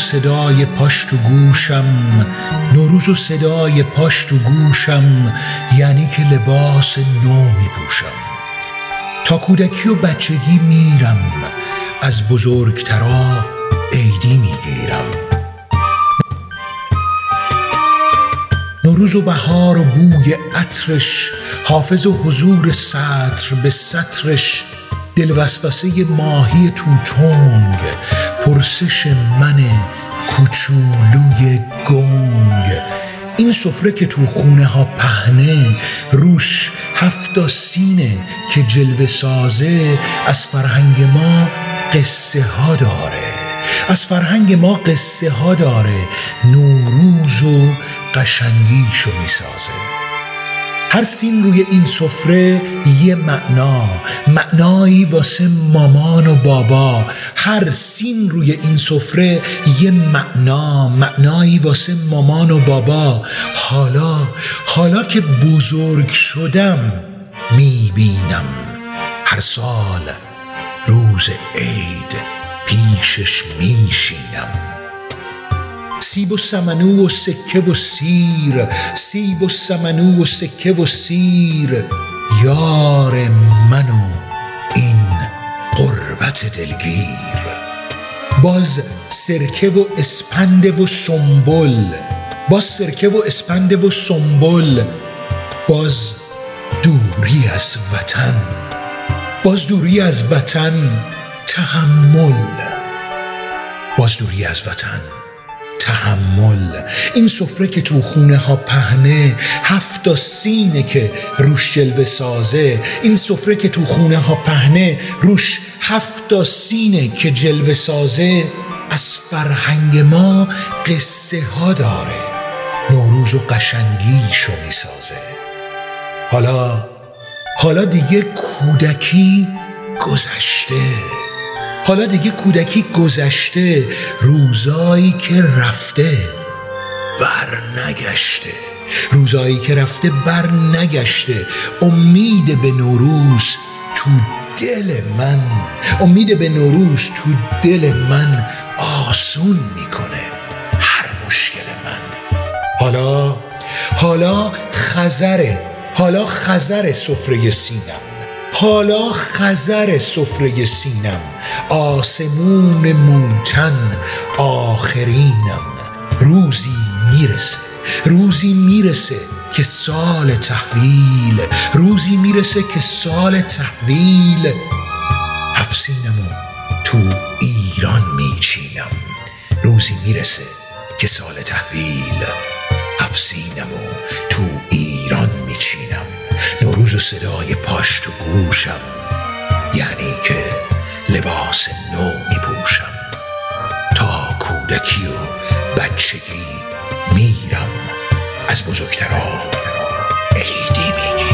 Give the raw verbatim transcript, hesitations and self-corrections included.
صدای پاش تو گوشم، نوروز و صدای پاش تو گوشم، یعنی که لباس نو می پوشم. تا کودکی و بچگی میرم، از بزرگترا عیدی میگیرم. نوروز و بهار و بوی عطرش، حافظ و حضور سطر به سطرش، دلوسوسه ماهی توتونگ، پرسش من کوچولوی گنگ. این سفره که تو خونه ها پهنه، روش هفتا سینه که جلوه سازه، از فرهنگ ما قصه ها داره، از فرهنگ ما قصه ها داره، نوروز و قشنگیشو می سازه. هر سین روی این سفره یه معنا، معنایی واسه مامان و بابا. هر سین روی این سفره یه معنا، معنایی واسه مامان و بابا. حالا حالا که بزرگ شدم میبینم، هر سال روز عید پیشش میشینم. سیب و سمنو و سکه و سیر، سیب و سمنو و سکه و سیر، یار من و این غربت دلگیر. باز سرکه و اسپند و سنبل، باز سرکه و اسپند و سنبل، باز دوری از وطن، باز دوری از وطن تحمل، باز دوری از وطن تحمل. این سفره که تو خونه ها پهنه، هفتا سینه که روش جلوه سازه. این سفره که تو خونه ها پهنه، روش هفتا سینه که جلوه سازه، از فرهنگ ما قصه ها داره، نوروز و قشنگیشو می سازه. حالا حالا دیگه کودکی گذشته، حالا دیگه کودکی گذشته، روزایی که رفته بر نگشته، روزایی که رفته بر نگشته. امید به نوروز تو دل من، امید به نوروز تو دل من آسون میکنه هر مشکل من. حالا حالا خزره، حالا خزر سفره سینم، حالا خزر سفره سینم، آسمون موتن آخرینم. روزی میرسه، روزی میرسه که سال تحویل، روزی میرسه که سال تحویل. افسینمو تو ایران میچینم، روزی میرسه که سال تحویل، افسینمو تو ایران میچینم. نوروز و صدای پاش تو گوشم، یعنی که لباس نو میپوشم. تا کودکی و بچگی میرم، از بزرگترا عیدی میگیرم.